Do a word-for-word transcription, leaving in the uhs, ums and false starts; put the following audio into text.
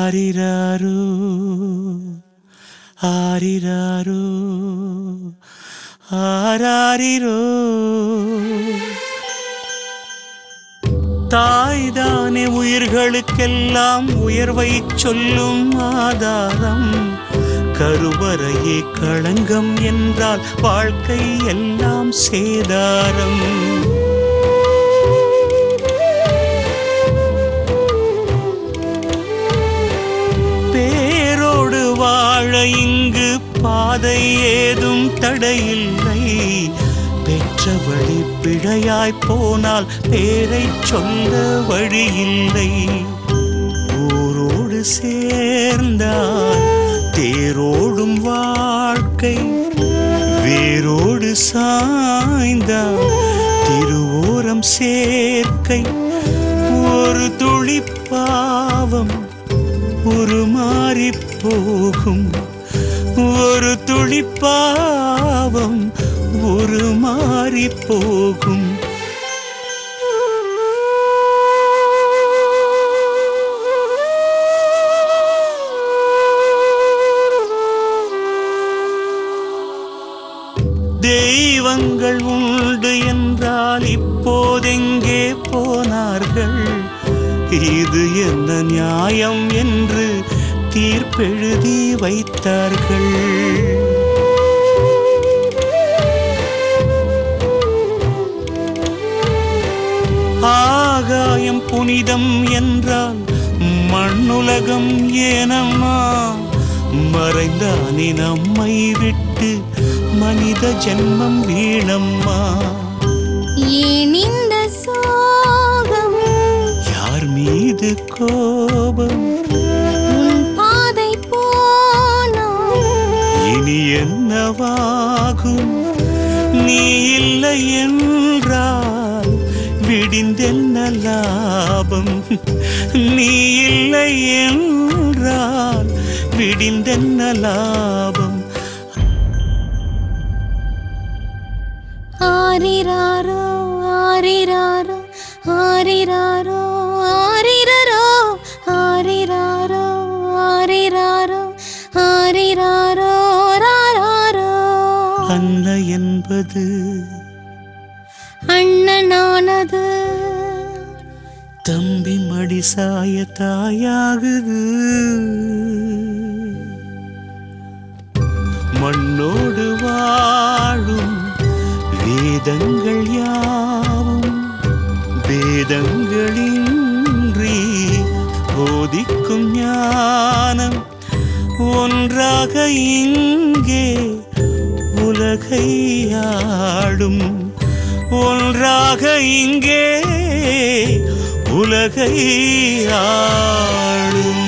ஆரிராரோ ஆரிராரோ ஆராரிரோ. தாய்தானே உயிர்களுக்கெல்லாம் உயர்வை சொல்லும் ஆதாரம். கருவறையே களங்கம் என்றால் வாழ்க்கை எல்லாம் சேதாரம். பேரோடு வாழ இங்கு பாதை ஏதும் தடையில்லை. பெற்ற வழி பிழையாய் போனால் பேரை சொல்ல வழியில்லை. ஊரோடு சேர்ந்தால் தேரோடும் வாழ்க்கை. வேரோடு சாய்ந்தால் திருவோரம் சேர்க்கை. ஒரு துளி பாவம் உருமாறி போகும். ஒரு துளி பாவம் உருமாறி போகும். தெய்வங்கள் உண்டு என்றால் இப்போதெங்கே போனார்கள்? இது என்ன நியாயம் என்று தீர்ப்பெழுதி வைத்தார்கள். ஆகாயம் புனிதம் என்றால் மண்ணுலகம் ஏனம்மா? மறைந்தானே நம்மை விட்டு மனித ஜென்மம் வீணம்மா. ஏன் இந்த சோகம்? யார் மீது கோபம்? உன் பாதை போனா இனி என்னவாகும்? நீ இல்லை என்றால் விடிந்தென்ன லாபம்? நீ இல்லை என்றால் விடிந்தென்ன லாபம்? ஆரிராரோ ஆரிராரோ ஆரிராரோ ஆரிராரோ ஆரிராரோ ஆரிராரோ ஆரிராரோ ராராரோ. அன்னை என்பது அண்ணனானது. தம்பி மடி சாய தாயாகுது. மண்ணோடு வாழும் வேதங்கள் யாவும் வேதங்களின்றி போதிக்கும் ஞானம் ஒன்றாக இங்கே உலகை ஆடும். ஒன்றாக இங்கே உலகை ஆடும்.